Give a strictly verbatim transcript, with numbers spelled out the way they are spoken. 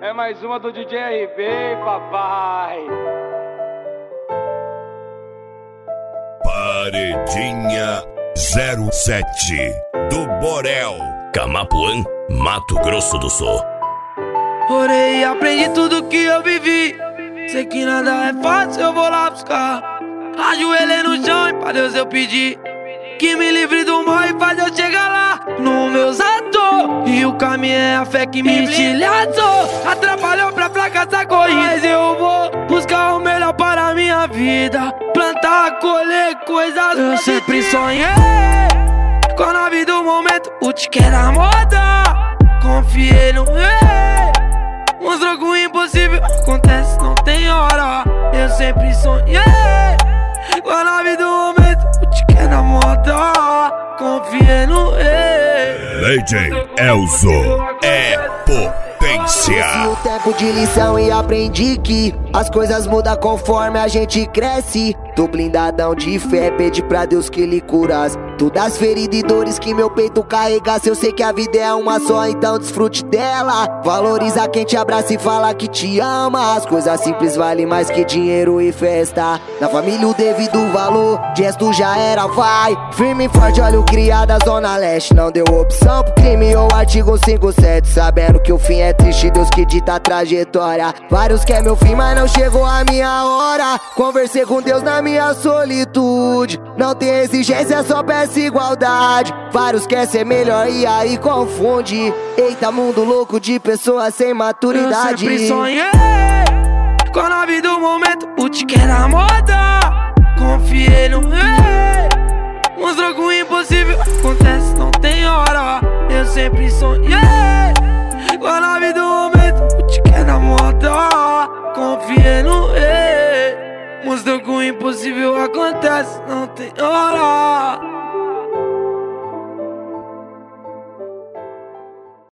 É mais uma do D J R B, papai. Paredinha zero sete do Borel, Camapuã, Mato Grosso do Sul. Orei e aprendi tudo que eu vivi. Sei que nada é fácil, eu vou lá buscar. Ajoelhei no chão e pra Deus eu pedi que me livre do mal e faz eu chegar lá no meus atos. E o caminho é a fé que me estilhaçou. Atrapalhou pra fracassar corrida, mas eu vou buscar o melhor para a minha vida. Plantar, colher coisas. Eu sempre sonhei com a nave do momento, o ticket da moda. Confiei no rei, mostrou que o impossível acontece, não tem hora. Eu sempre sonhei com a nave do momento, o ticket da moda. Confiei no rei. D J Elzo é potência. O tempo de lição e aprendi que as coisas mudam conforme a gente cresce. Tô blindadão de fé, pede pra Deus que lhe curasse todas as feridas e dores que meu peito carregasse. Eu sei que a vida é uma só, então desfrute dela. Valoriza quem te abraça e fala que te ama. As coisas simples valem mais que dinheiro e festa. Na família o devido valor, gesto já era, vai. Firme e forte, olha o criado da Zona Leste. Não deu opção pro crime ou artigo cinquenta e sete, sabendo que o fim é triste, Deus que dita a trajetória. Vários quer meu fim, mas não chegou a minha hora. Conversei com Deus na minha solitude. Não tem exigência, só peço igualdade. Vários quer ser melhor e aí confunde. Eita, mundo louco de pessoas sem maturidade. Eu sempre sonhei com a nave do momento, o ticket da moda. Confiei no rei, mostrou que o impossível acontece, não tem hora. Eu sempre sonhei com a nave do momento, o ticket da moda. Confiei no rei, mostrou que o impossível acontece, não tem hora.